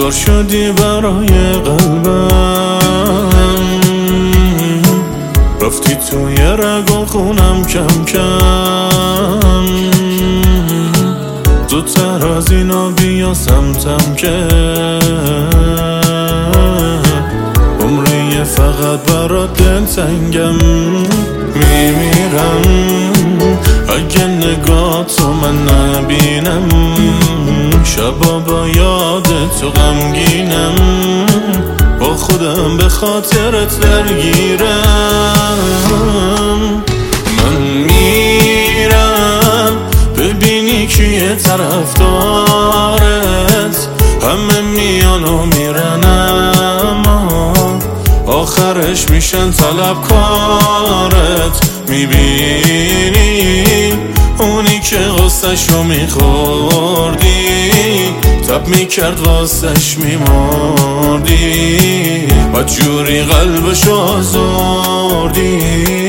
بیدار شدی برای قلبم، رفتی توی رگ و خونم کم کم. زودتر از اینا بیا سمتم که عمری فقط برات دلتنگم. میمیرم اگه نگاهتو من نبینم، شبا با یاد تو غمگینم، با خودم به خاطرت درگیرم. من میرم ببینی کیه طرفدارت، همه میان و میرن اما آخرش میشن طلبکارت. میبینی اونی که غصه‌شو میخوردی، تب میکرد واسش میمردی، بدجوری قلبشو آزردی.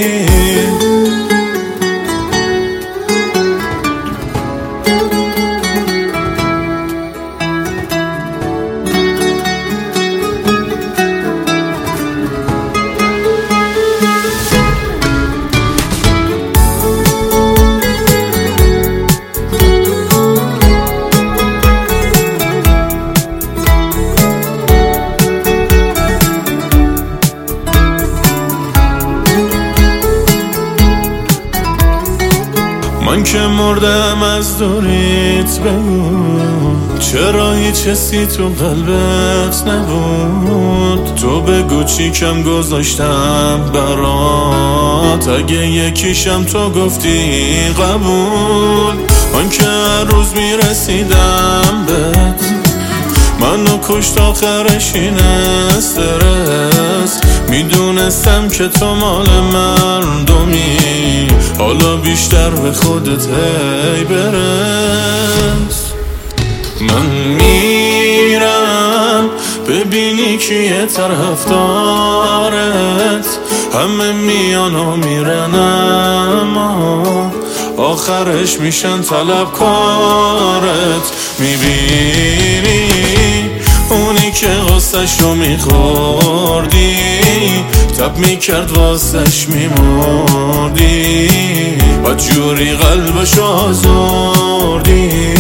من که مردم از دوریت، بگو چرا هیچ حسی تو قلبت نبود؟ تو بگو چی کم گذاشتم برات، اگه یکیشم تو گفتی قبول. من که هر روز میرسیدم بهت، منو کشت آخرش این استرس. میدونستم که تو مال مردمی، حالا بیشتر به خودت هی برس. من میرم ببینی کیه طرفدارت، همه میان و میرن اما آخرش میشن طلبکارت. میبینی اونی که غصه‌شو میخوردی، تب میکرد واسش میمردی، بدجوری قلبشو آزردی.